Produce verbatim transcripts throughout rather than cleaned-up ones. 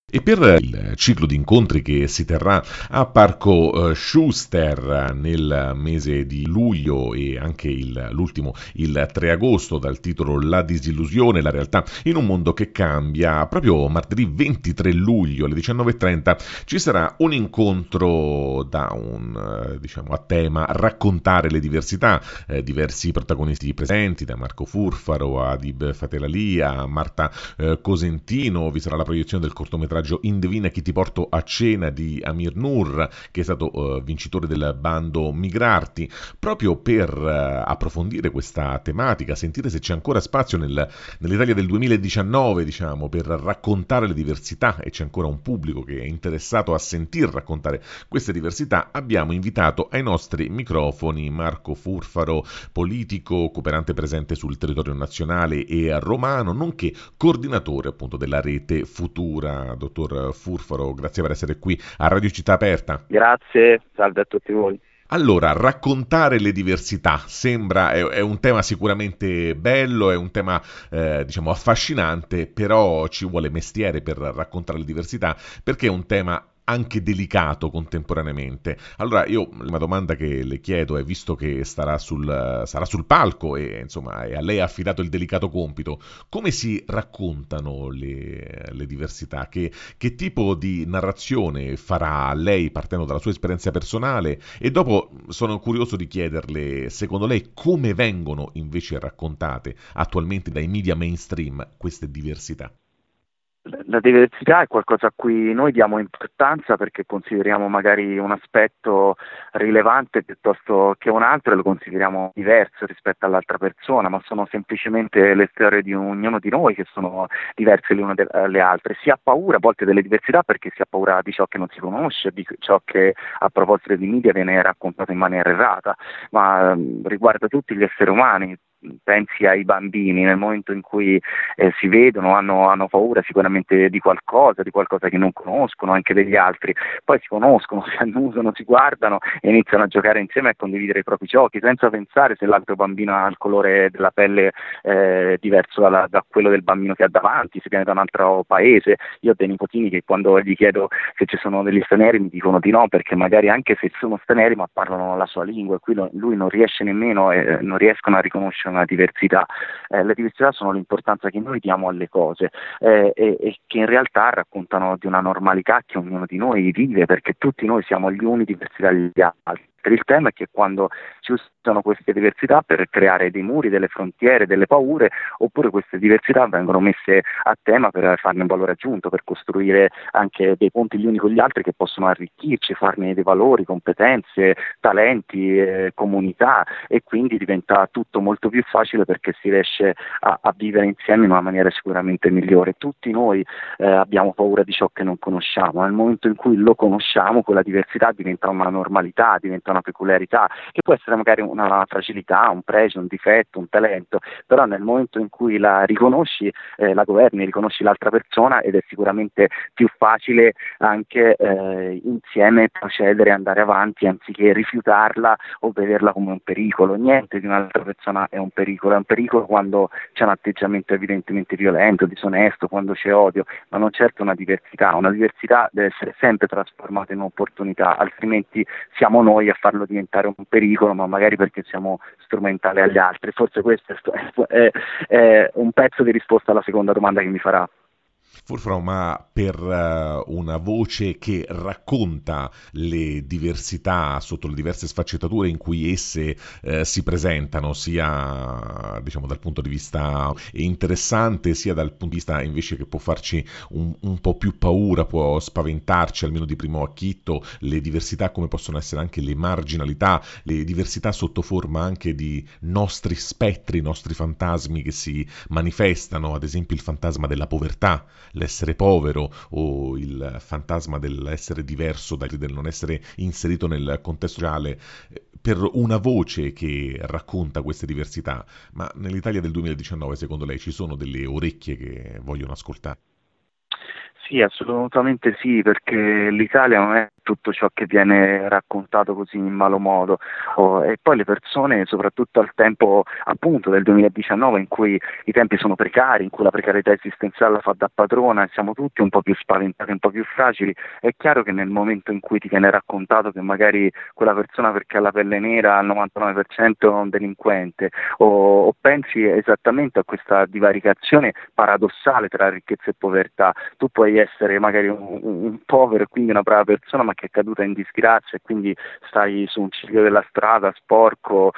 E per il ciclo di incontri che si terrà a Parco eh, Schuster nel mese di luglio e anche il- l'ultimo, il tre agosto, dal titolo La disillusione, la realtà in un mondo che cambia, proprio martedì ventitré luglio alle diciannove e trenta ci sarà un incontro da un, eh, diciamo, a tema raccontare le diversità, eh, diversi protagonisti presenti, da Marco Furfaro a Adib Fatelali a Marta eh, Cosentino. Vi sarà la proiezione del cortometraggio Indovina chi ti porto a cena di Amir Nur, che è stato eh, vincitore del bando Migrarti, proprio per eh, approfondire questa tematica, sentire se c'è ancora spazio nel- nell'Italia del duemiladiciannove, diciamo, per raccontare le diversità e c'è ancora un pubblico che è interessato a sentir raccontare queste diversità. Abbiamo invitato ai nostri microfoni Marco Furfaro, politico, cooperante presente sul territorio nazionale e romano, nonché coordinatore appunto della rete Futura. Dottor Furfaro, grazie per essere qui a Radio Città Aperta. Grazie, salve a tutti voi. Allora, raccontare le diversità sembra, è, è un tema sicuramente bello, è un tema eh, diciamo affascinante, però ci vuole mestiere per raccontare le diversità perché è un tema anche delicato contemporaneamente. Allora, io la domanda che le chiedo è, visto che starà sul, sarà sul palco e insomma e a lei è affidato il delicato compito, come si raccontano le, le diversità? Che, che tipo di narrazione farà lei partendo dalla sua esperienza personale? E dopo sono curioso di chiederle, secondo lei, come vengono invece raccontate attualmente dai media mainstream queste diversità? La diversità è qualcosa a cui noi diamo importanza perché consideriamo magari un aspetto rilevante piuttosto che un altro e lo consideriamo diverso rispetto all'altra persona, ma sono semplicemente le storie di ognuno di noi che sono diverse le une dalle altre. Si ha paura a volte delle diversità perché si ha paura di ciò che non si conosce, di ciò che a proposito di media viene raccontato in maniera errata, ma ehm, riguarda tutti gli esseri umani. Pensi ai bambini, nel momento in cui eh, si vedono, hanno, hanno paura sicuramente di qualcosa, di qualcosa che non conoscono, anche degli altri, poi si conoscono, si annusano, si guardano e iniziano a giocare insieme e a condividere i propri giochi, senza pensare se l'altro bambino ha il colore della pelle eh, diverso dalla- da quello del bambino che ha davanti, se viene da un altro paese. Io ho dei nipotini che quando gli chiedo se ci sono degli stranieri mi dicono di no, perché magari anche se sono stranieri ma parlano la sua lingua e qui lo- lui non riesce nemmeno, eh, non riescono a riconoscere una diversità. Eh, le diversità sono l'importanza che noi diamo alle cose eh, e, e che in realtà raccontano di una normalità che ognuno di noi vive, perché tutti noi siamo gli uni diversi dagli altri. Il tema è che quando si usano queste diversità per creare dei muri, delle frontiere, delle paure, oppure queste diversità vengono messe a tema per farne un valore aggiunto, per costruire anche dei ponti gli uni con gli altri che possono arricchirci, farne dei valori, competenze, talenti, eh, comunità, e quindi diventa tutto molto più facile perché si riesce a, a vivere insieme in una maniera sicuramente migliore. Tutti noi eh, abbiamo paura di ciò che non conosciamo, nel momento in cui lo conosciamo quella diversità diventa una normalità, diventa una peculiarità, che può essere magari una fragilità, un pregio, un difetto, un talento, però nel momento in cui la riconosci, eh, la governi, riconosci l'altra persona ed è sicuramente più facile anche eh, insieme procedere, andare avanti anziché rifiutarla o vederla come un pericolo. Niente di un'altra persona è un pericolo, è un pericolo quando c'è un atteggiamento evidentemente violento, disonesto, quando c'è odio, ma non certo una diversità. Una diversità deve essere sempre trasformata in un'opportunità, altrimenti siamo noi a farlo diventare un pericolo, ma magari perché siamo strumentali agli altri. Forse questo è, è, è un pezzo di risposta alla seconda domanda che mi farà. Furfro, ma per eh, una voce che racconta le diversità sotto le diverse sfaccettature in cui esse eh, si presentano, sia diciamo dal punto di vista interessante, sia dal punto di vista invece che può farci un, un po' più paura, può spaventarci almeno di primo acchitto, le diversità come possono essere anche le marginalità, le diversità sotto forma anche di nostri spettri, nostri fantasmi che si manifestano, ad esempio il fantasma della povertà, l'essere povero o il fantasma dell'essere diverso, del non essere inserito nel contesto sociale, per una voce che racconta queste diversità. Ma nell'Italia del duemiladiciannove, secondo lei, ci sono delle orecchie che vogliono ascoltare? Sì, assolutamente sì, perché l'Italia non è tutto ciò che viene raccontato così in malo modo. Oh, e poi le persone, soprattutto al tempo appunto del duemiladiciannove, in cui i tempi sono precari, in cui la precarietà esistenziale la fa da padrona e siamo tutti un po' più spaventati, un po' più fragili, è chiaro che nel momento in cui ti viene raccontato che magari quella persona, perché ha la pelle nera, al novantanove per cento è un delinquente, o, o pensi esattamente a questa divaricazione paradossale tra ricchezza e povertà. Tu puoi essere magari un, un povero e quindi una brava persona, ma che è caduta in disgrazia e quindi stai su un ciglio della strada sporco,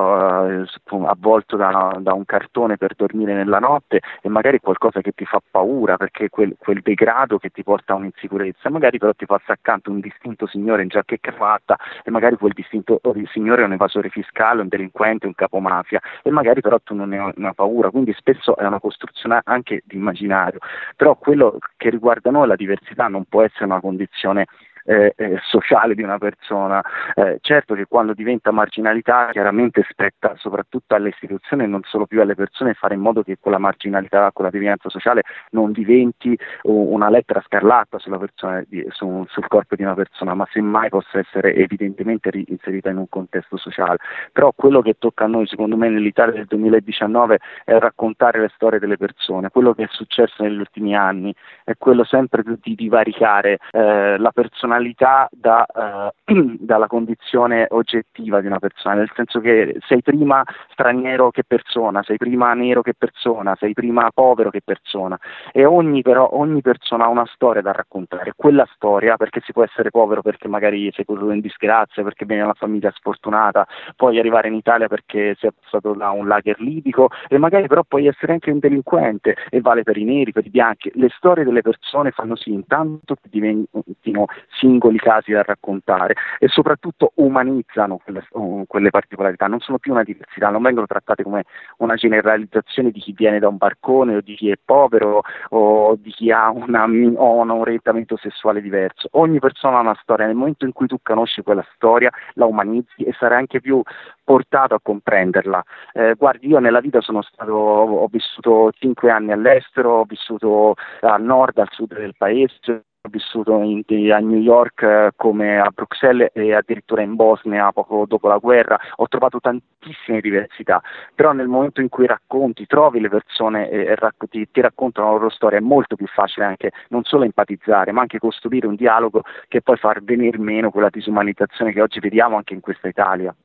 uh, avvolto da, da un cartone per dormire nella notte, e magari qualcosa che ti fa paura perché quel, quel degrado che ti porta a un'insicurezza, magari però ti passa accanto un distinto signore in giacca e cravatta, e magari quel distinto signore è un evasore fiscale, un delinquente, un capomafia, e magari però tu non ne hai una paura. Quindi spesso è una costruzione anche di immaginario, però quello che riguarda noi, la diversità non può essere una condizione Eh, eh, sociale di una persona. Eh, certo che quando diventa marginalità, chiaramente spetta soprattutto alle istituzioni e non solo più alle persone fare in modo che quella marginalità, quella devianza sociale non diventi una lettera scarlatta sulla persona, di, su, sul corpo di una persona, ma semmai possa essere evidentemente inserita in un contesto sociale. Però quello che tocca a noi, secondo me, nell'Italia del duemiladiciannove è raccontare le storie delle persone. Quello che è successo negli ultimi anni è quello sempre più di divaricare eh, la persona da, uh, dalla condizione oggettiva di una persona, nel senso che sei prima straniero che persona, sei prima nero che persona, sei prima povero che persona, e ogni, però, ogni persona ha una storia da raccontare. Quella storia, perché si può essere povero perché magari sei caduto in disgrazia, perché vieni da una famiglia sfortunata, puoi arrivare in Italia perché sei passato da un lager libico, e magari però puoi essere anche un delinquente, e vale per i neri, per i bianchi. Le storie delle persone fanno sì intanto che diventino singoli casi da raccontare, e soprattutto umanizzano quelle, uh, quelle particolarità, non sono più una diversità, non vengono trattate come una generalizzazione di chi viene da un barcone o di chi è povero o di chi ha una, o un orientamento sessuale diverso. Ogni persona ha una storia, nel momento in cui tu conosci quella storia la umanizzi e sarai anche più portato a comprenderla. Eh, guardi, io nella vita sono stato, ho vissuto cinque anni all'estero, ho vissuto al nord, al sud del paese, ho vissuto in, a New York eh, come a Bruxelles e addirittura in Bosnia poco dopo la guerra. Ho trovato tantissime diversità, però nel momento in cui racconti, trovi le persone e, e racc- ti, ti raccontano la loro storia, è molto più facile anche non solo empatizzare, ma anche costruire un dialogo che poi far venir meno quella disumanizzazione che oggi vediamo anche in questa Italia.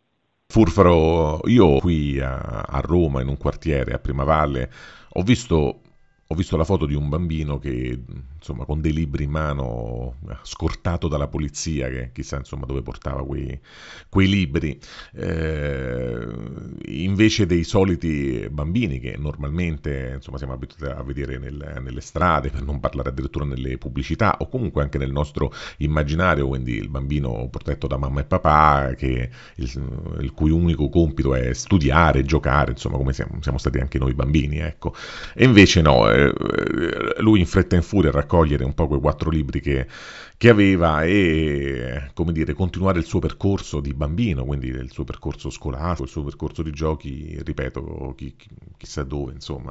Furfaro, io qui a, a Roma, in un quartiere a Primavalle, ho visto, ho visto la foto di un bambino che, insomma, con dei libri in mano, scortato dalla polizia, che chissà, insomma, dove portava quei, quei libri, eh, invece dei soliti bambini che normalmente, insomma, siamo abituati a vedere nel, nelle strade, per non parlare addirittura nelle pubblicità, o comunque anche nel nostro immaginario, quindi il bambino protetto da mamma e papà, che il, il cui unico compito è studiare, giocare, insomma, come siamo, siamo stati anche noi bambini, ecco. E invece no, eh, lui in fretta e in furia raccogliere un po' quei quattro libri che, che aveva e, come dire, continuare il suo percorso di bambino, quindi il suo percorso scolastico, il suo percorso di giochi, ripeto, chi, chi, chissà dove, insomma,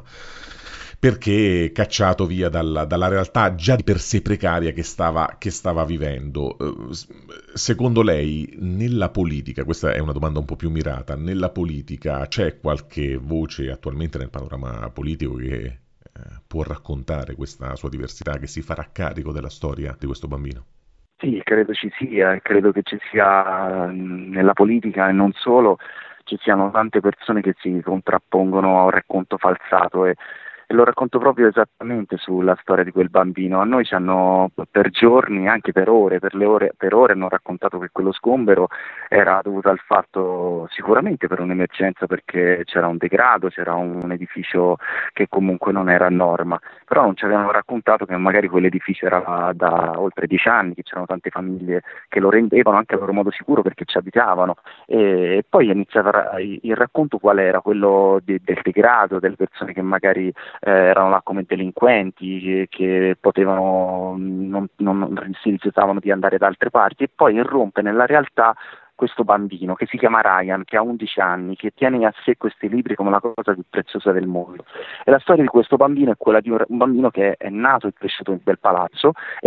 perché cacciato via dalla, dalla realtà già di per sé precaria che stava, che stava vivendo. Secondo lei, nella politica, questa è una domanda un po' più mirata, nella politica c'è qualche voce attualmente nel panorama politico che può raccontare questa sua diversità, che si farà carico della storia di questo bambino? Sì, credo ci sia, credo che ci sia nella politica e non solo, ci siano tante persone che si contrappongono a un racconto falsato, e, e lo racconto proprio esattamente sulla storia di quel bambino. A noi ci hanno per giorni, anche per ore, per le ore, per ore hanno raccontato che quello sgombero era dovuto al fatto, sicuramente per un'emergenza, perché c'era un degrado, c'era un, un edificio che comunque non era a norma, però non ci avevano raccontato che magari quell'edificio era da oltre dieci anni, che c'erano tante famiglie che lo rendevano anche a loro modo sicuro perché ci abitavano, e, e poi è iniziato il racconto qual era? Quello de, del degrado, delle persone che magari eh, erano là come delinquenti, che, che potevano, non, non, non si rifiutavano di andare da altre parti, e poi irrompe nella realtà questo bambino che si chiama Ryan, che ha undici anni, che tiene a sé questi libri come la cosa più preziosa del mondo. E la storia di questo bambino è quella di un bambino che è nato e cresciuto in quel palazzo e che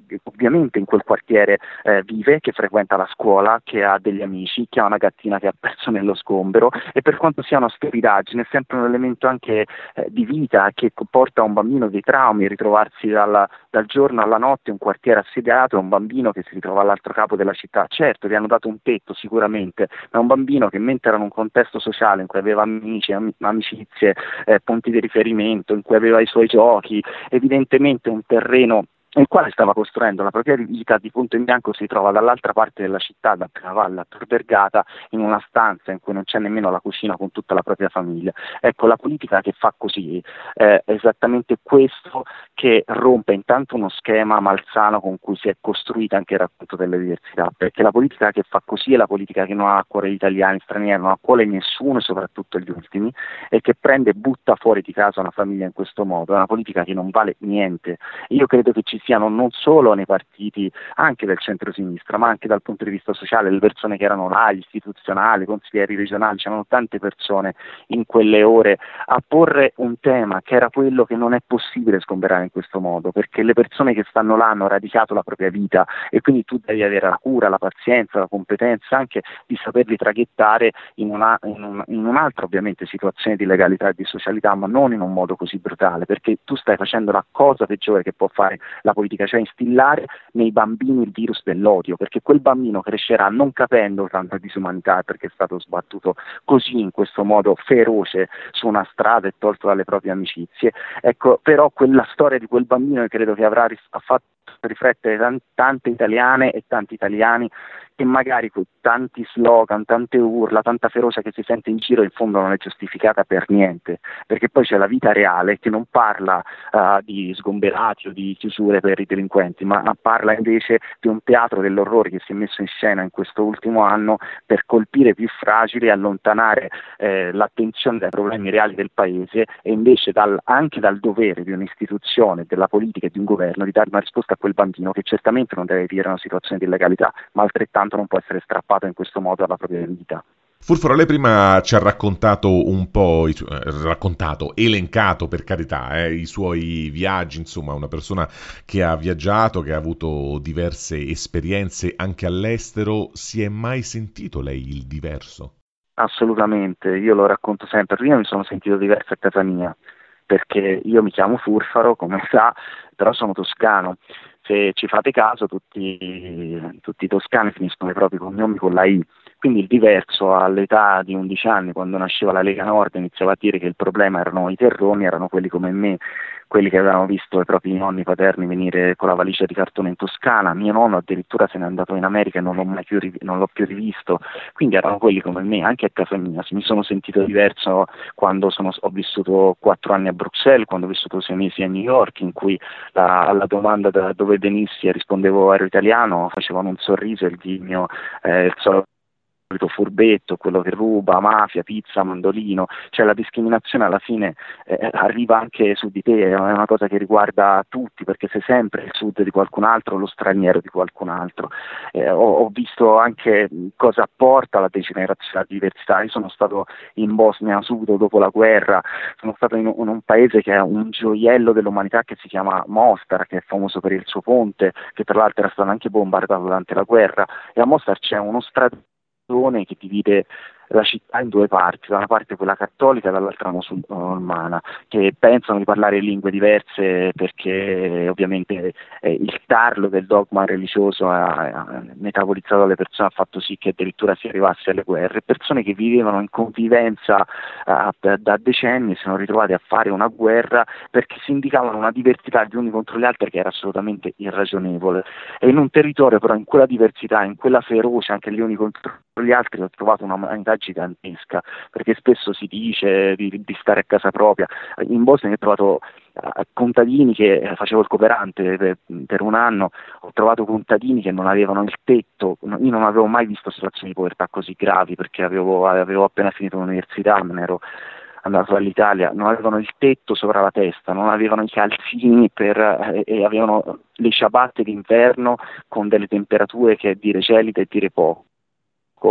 ovviamente in quel quartiere eh, vive, che frequenta la scuola, che ha degli amici, che ha una gattina che ha perso nello sgombero, e per quanto sia una stupidaggine è sempre un elemento anche eh, di vita che porta a un bambino dei traumi, ritrovarsi dalla, dal giorno alla notte in un quartiere assediato, è un bambino che si ritrova all'altro capo della città. Certo, gli hanno dato un tetto sicuramente, ma è un bambino che mentre era in un contesto sociale in cui aveva amici, am- amicizie, eh, punti di riferimento, in cui aveva i suoi giochi, evidentemente un terreno nel quale stava costruendo la propria vita, di punto in bianco si trova dall'altra parte della città, da Primavalle a Tor Vergata, in una stanza in cui non c'è nemmeno la cucina con tutta la propria famiglia. Ecco, la politica che fa così eh, è esattamente questo, che rompe intanto uno schema malsano con cui si è costruita anche il racconto delle diversità, perché la politica che fa così è la politica che non ha a cuore gli italiani, stranieri, non ha a cuore nessuno, soprattutto gli ultimi, e che prende e butta fuori di casa una famiglia in questo modo. È una politica che non vale niente. Io credo che ci siano non solo nei partiti anche del centro-sinistra, ma anche dal punto di vista sociale, le persone che erano là, gli istituzionali, i consiglieri regionali, c'erano tante persone in quelle ore a porre un tema che era quello che non è possibile sgomberare in questo modo, perché le persone che stanno là hanno radicato la propria vita e quindi tu devi avere la cura, la pazienza, la competenza anche di saperli traghettare in, una, in, un, in un'altra ovviamente situazione di legalità e di socialità, ma non in un modo così brutale, perché tu stai facendo la cosa peggiore che può fare la politica, cioè instillare nei bambini il virus dell'odio, perché quel bambino crescerà non capendo tanta disumanità perché è stato sbattuto così in questo modo feroce su una strada e tolto dalle proprie amicizie. Ecco, però quella storia di quel bambino credo che avrà ris- ha fatto riflettere tan- tante italiane e tanti italiani, che magari con tanti slogan, tante urla, tanta ferocia che si sente in giro in fondo non è giustificata per niente, perché poi c'è la vita reale che non parla uh, di sgomberati o di chiusure per i delinquenti, ma parla invece di un teatro dell'orrore che si è messo in scena in questo ultimo anno per colpire i più fragili e allontanare eh, l'attenzione dai problemi reali del paese, e invece dal, anche dal dovere di un'istituzione, della politica e di un governo di dare una risposta a quel bambino che certamente non deve vivere una situazione di illegalità, ma altrettanto non può essere strappato in questo modo alla propria vita. Furforo, lei prima ci ha raccontato un po', i su- eh, raccontato, elencato per carità, eh, i suoi viaggi, insomma, una persona che ha viaggiato, che ha avuto diverse esperienze anche all'estero. Si è mai sentito lei il diverso? Assolutamente, io lo racconto sempre. Prima mi sono sentito diverso a casa mia, perché io mi chiamo Furfaro, come sa, però sono toscano. Se ci fate caso, tutti, tutti i toscani finiscono i propri cognomi con la I. Quindi il diverso all'età di undici anni, quando nasceva la Lega Nord, iniziava a dire che il problema erano i terroni, erano quelli come me, quelli che avevano visto i propri nonni paterni venire con la valigia di cartone in Toscana. Mio nonno addirittura se n'è andato in America e non l'ho mai più, riv- non l'ho più rivisto. Quindi erano quelli come me, anche a casa mia. Mi sono sentito diverso quando sono, ho vissuto quattro anni a Bruxelles, quando ho vissuto sei mesi a New York, in cui la, alla domanda da dove venissi e rispondevo ero italiano, facevano un sorriso e il ghigno, eh, il solito furbetto, quello che ruba, mafia, pizza, mandolino. Cioè la discriminazione alla fine eh, arriva anche su di te, è una cosa che riguarda tutti, perché sei sempre il sud di qualcun altro, lo straniero di qualcun altro. Eh, ho, ho visto anche cosa porta la degenerazione, la diversità. Io sono stato in Bosnia subito dopo la guerra, sono stato in, in un paese che è un gioiello dell'umanità che si chiama Mostar, che è famoso per il suo ponte, che tra l'altro era stato anche bombardato durante la guerra, e a Mostar c'è uno stradone che divide la città in due parti, da una parte quella cattolica e dall'altra musulmana, che pensano di parlare lingue diverse perché ovviamente eh, il tarlo del dogma religioso ha, ha metabolizzato le persone, ha fatto sì che addirittura si arrivasse alle guerre. Persone che vivevano in convivenza eh, da decenni si sono ritrovate a fare una guerra perché si indicavano una diversità gli uni contro gli altri che era assolutamente irragionevole, e in un territorio però, in quella diversità, in quella ferocia anche gli uni contro gli altri, ho trovato una umanità gigantesca, perché spesso si dice di, di stare a casa propria. In Bosnia ho trovato uh, contadini che eh, facevo il cooperante per, per un anno, ho trovato contadini che non avevano il tetto. Io non avevo mai visto situazioni di povertà così gravi, perché avevo, avevo appena finito l'università, me ne ero andato all'Italia, non avevano il tetto sopra la testa, non avevano i calzini per, eh, e avevano le ciabatte d'inverno con delle temperature che è dire gelide e dire poco.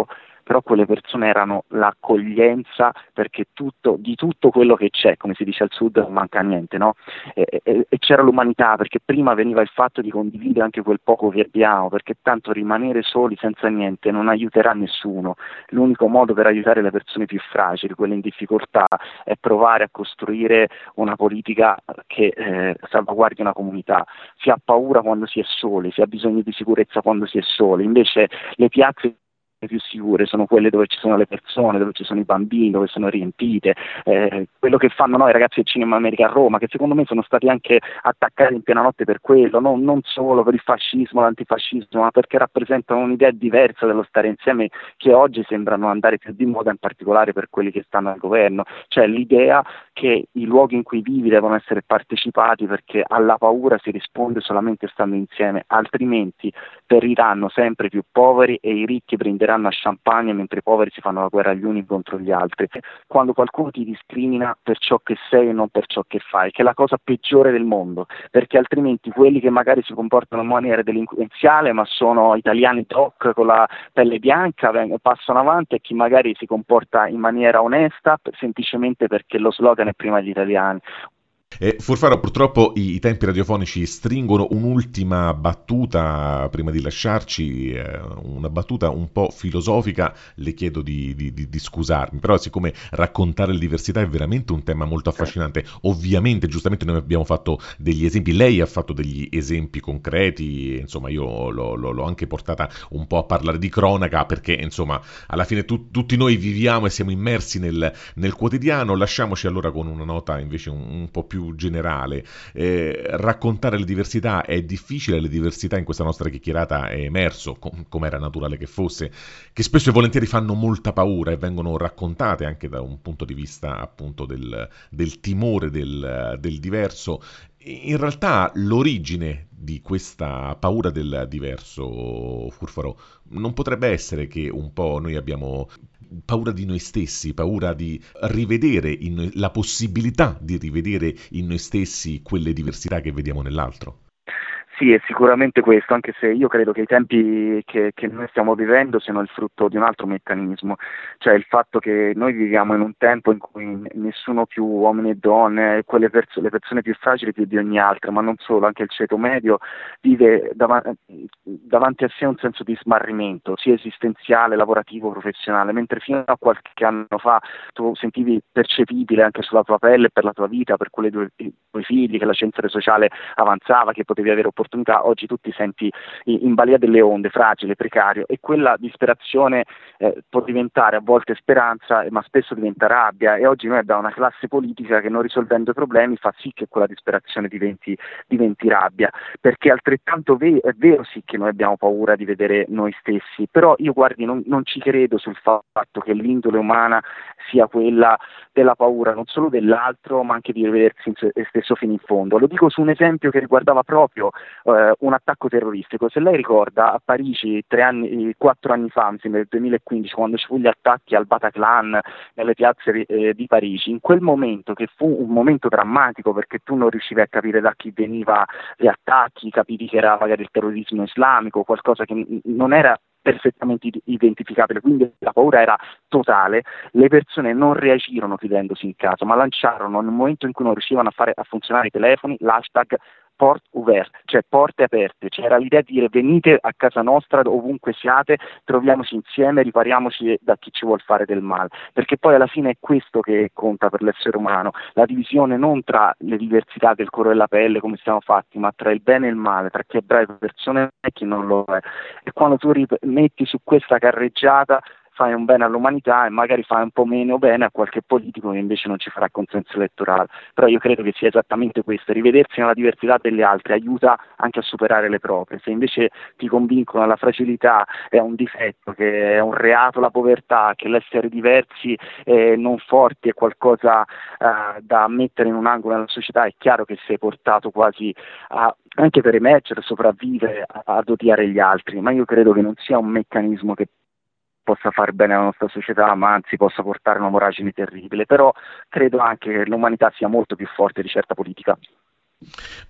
però quelle persone erano l'accoglienza, perché tutto, di tutto quello che c'è, come si dice al sud, non manca niente, no? E, e, e c'era l'umanità, perché prima veniva il fatto di condividere anche quel poco che abbiamo, perché tanto rimanere soli senza niente non aiuterà nessuno. L'unico modo per aiutare le persone più fragili, quelle in difficoltà, è provare a costruire una politica che eh, salvaguardi una comunità. Si ha paura quando si è soli, si ha bisogno di sicurezza quando si è soli, invece le piazze più sicure sono quelle dove ci sono le persone, dove ci sono i bambini, dove sono riempite, eh, quello che fanno noi ragazzi del Cinema America a Roma, che secondo me sono stati anche attaccati in piena notte per quello, no? Non solo per il fascismo, l'antifascismo, ma perché rappresentano un'idea diversa dello stare insieme, che oggi sembrano andare più di moda, in particolare per quelli che stanno al governo, cioè l'idea che i luoghi in cui vivi devono essere partecipati, perché alla paura si risponde solamente stando insieme, altrimenti periranno sempre più poveri e i ricchi prenderanno a champagne mentre i poveri si fanno la guerra gli uni contro gli altri. Quando qualcuno ti discrimina per ciò che sei e non per ciò che fai, che è la cosa peggiore del mondo, perché altrimenti quelli che magari si comportano in maniera delinquenziale ma sono italiani doc con la pelle bianca veng- passano avanti, e chi magari si comporta in maniera onesta semplicemente perché lo slogan è prima gli italiani. Eh, Furfaro, purtroppo i, i tempi radiofonici stringono. Un'ultima battuta prima di lasciarci, eh, una battuta un po' filosofica, le chiedo di, di- di- di scusarmi, però siccome raccontare le diversità è veramente un tema molto affascinante, ovviamente, giustamente noi abbiamo fatto degli esempi, lei ha fatto degli esempi concreti, insomma io l'ho, l'ho- l'ho anche portata un po' a parlare di cronaca, perché insomma alla fine tu- tutti noi viviamo e siamo immersi nel, nel quotidiano. Lasciamoci allora con una nota invece un, un po' più generale. Eh, raccontare le diversità è difficile, le diversità in questa nostra chiacchierata è emerso, com- come era naturale che fosse, che spesso e volentieri fanno molta paura e vengono raccontate anche da un punto di vista appunto del, del timore del, del diverso. In realtà l'origine di questa paura del diverso, Furfaro, non potrebbe essere che un po' noi abbiamo paura di noi stessi, paura di rivedere in noi, la possibilità di rivedere in noi stessi quelle diversità che vediamo nell'altro. Sì, è sicuramente questo, anche se io credo che i tempi che, che noi stiamo vivendo siano il frutto di un altro meccanismo, cioè il fatto che noi viviamo in un tempo in cui nessuno più, uomini e donne, quelle perso- le persone più fragili più di ogni altra, ma non solo, anche il ceto medio vive dav- davanti a sé un senso di smarrimento, sia esistenziale, lavorativo, professionale, mentre fino a qualche anno fa tu sentivi percepibile anche sulla tua pelle, per la tua vita, per quelle due, tuoi figli, che l'ascensore sociale avanzava, che potevi avere opportunità. Oggi tu ti senti in balia delle onde, fragile, precario, e quella disperazione eh, può diventare a volte speranza, ma spesso diventa rabbia, e oggi noi abbiamo una classe politica che, non risolvendo i problemi, fa sì che quella disperazione diventi, diventi rabbia, perché altrettanto ve- è vero sì che noi abbiamo paura di vedere noi stessi, però io guardi non, non ci credo sul fatto che l'indole umana sia quella della paura non solo dell'altro ma anche di rivedersi in se stesso fino in fondo. Lo dico su un esempio che riguardava proprio eh, un attacco terroristico. Se lei ricorda, a Parigi tre anni, quattro anni fa, mi sembra nel duemilaquindici, quando ci fu gli attacchi al Bataclan nelle piazze eh, di Parigi, in quel momento, che fu un momento drammatico perché tu non riuscivi a capire da chi veniva gli attacchi, capivi che era magari il terrorismo islamico, qualcosa che n- non era perfettamente identificabile, quindi la paura era totale. Le persone non reagirono chiudendosi in casa, ma lanciarono, nel momento in cui non riuscivano a fare a funzionare i telefoni, l'hashtag porte ouverte, cioè porte aperte. C'era l'idea di dire: venite a casa nostra ovunque siate, troviamoci insieme, ripariamoci da chi ci vuol fare del male, perché poi alla fine è questo che conta per l'essere umano, la divisione non tra le diversità del colore della pelle come siamo fatti, ma tra il bene e il male, tra chi è brave persone e chi non lo è. E quando tu rimetti su questa carreggiata fai un bene all'umanità e magari fai un po' meno bene a qualche politico che invece non ci farà consenso elettorale. Però io credo che sia esattamente questo: rivedersi nella diversità delle altre aiuta anche a superare le proprie. Se invece ti convincono la fragilità è un difetto, che è un reato la povertà, che l'essere diversi e non forti è qualcosa eh, da mettere in un angolo nella società, è chiaro che sei portato quasi a, anche per emergere, sopravvivere, ad odiare gli altri. Ma io credo che non sia un meccanismo che possa far bene alla nostra società, ma anzi possa portare a una voragine terribile. Però credo anche che l'umanità sia molto più forte di certa politica.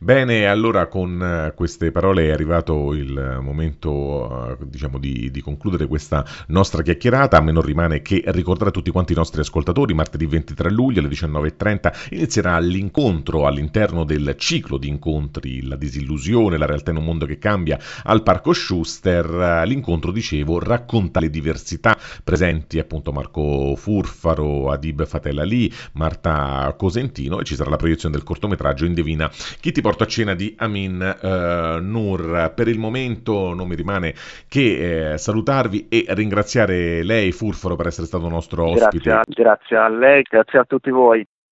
Bene, allora con eh, queste parole è arrivato il momento, eh, diciamo, di, di concludere questa nostra chiacchierata. A me non rimane che ricordare a tutti quanti i nostri ascoltatori, martedì ventitré luglio alle diciannove e trenta inizierà l'incontro all'interno del ciclo di incontri La disillusione, la realtà in un mondo che cambia al Parco Schuster. L'incontro, dicevo, racconta le diversità presenti, appunto Marco Furfaro, Adib Fatella Lì, Marta Cosentino, e ci sarà la proiezione del cortometraggio Indovina chi ti porta a cena di Amin eh, Nur. Per il momento non mi rimane che eh, salutarvi e ringraziare lei, Furfaro, per essere stato nostro Grazie, ospite. a- grazie a lei, grazie a tutti voi.